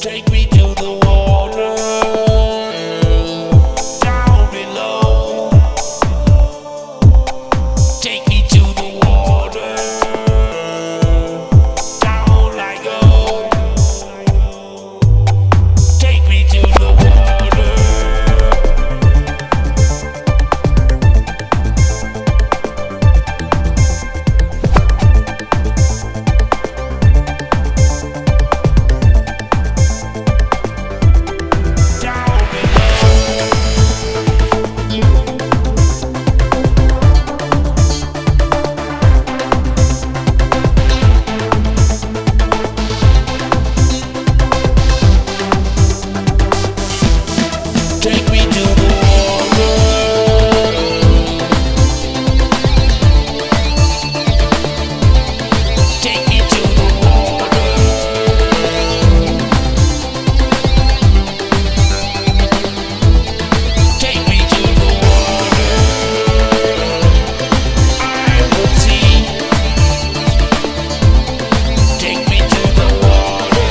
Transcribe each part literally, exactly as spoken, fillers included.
Take me to the water down below. Take me to the water down I go. Take me to the water. Take me to the water. Take me to the water. Take me to the water. I will see. Take me to the water.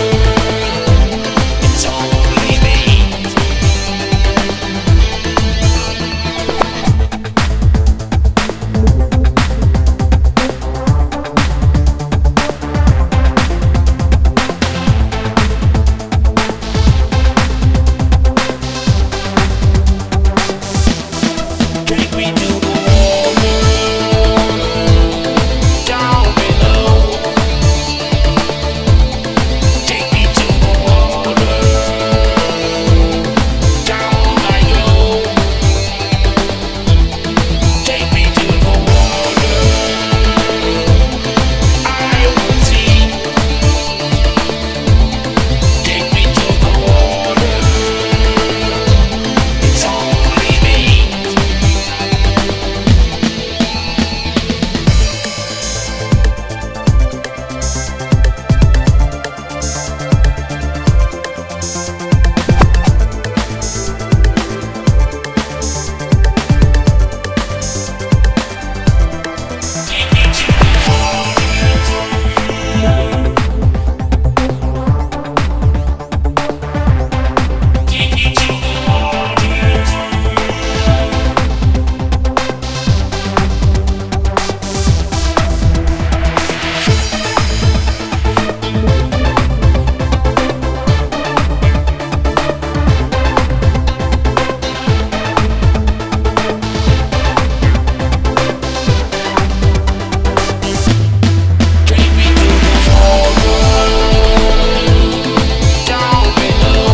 It's only me. Take me to the water down below. Take me to the water down I go. Take me to the water. I will see. Take me to the water. It's only me. Take me to the water. Take me to the Take me to the water down below.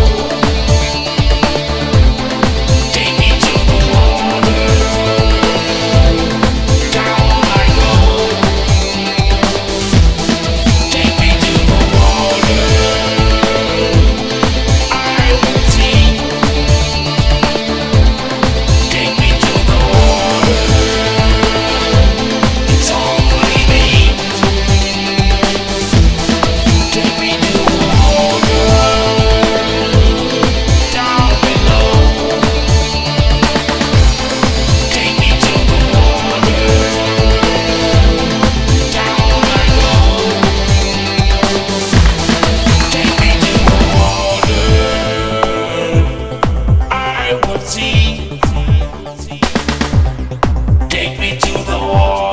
Take me to the water down I go. Take me to the water. I will see. Take me to the water. It's only me. Take me to the water down below. Take me to the water down I go. Take me to the water. I will see. Take me to the water.